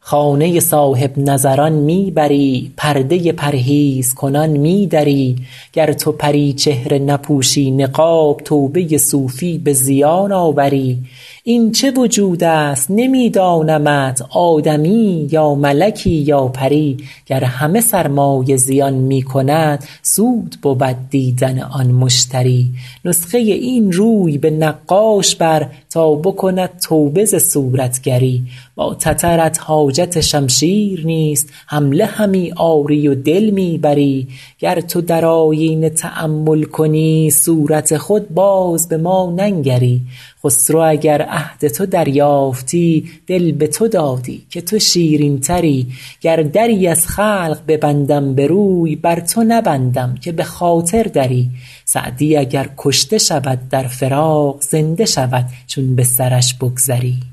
خانه صاحب نظران می بری، پرده پرهیز کنان می دری. گر تو پری چهره نپوشی نقاب، توبه صوفی به زیان آوری. این چه وجود است نمی دانمت، آدمی یا ملکی یا پری. گر همه سرمایه زیان می کند، سود بود دیدن آن مشتری. نسخه این روی به نقاش بر، تا بکند توبه ز صورتگری. با تترت حاجت شمشیر نیست، حمله همی آری و دل می بری. گر تو در آیینه تأمل کنی، صورت خود باز به ما ننگری. خسرو اگر عهد تو دریافتی، دل به تو دادی که تو شیرین تری. گر دری از خلق ببندم به روی، بر تو نبندم که به خاطر دری. سعدی اگر کشته شود در فراق، زنده شود چون به سرش بگذری.